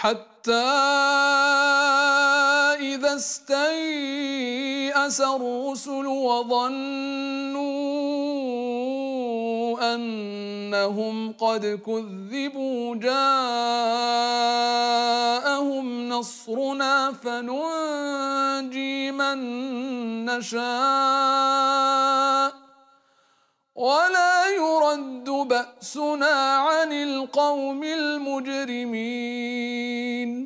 حتى إذا استيأس الرسل وظنوا أنهم قد كذبوا جاءهم نصرنا فننجي من نشاء ولا يرد بأسنا عن القوم المجرمين.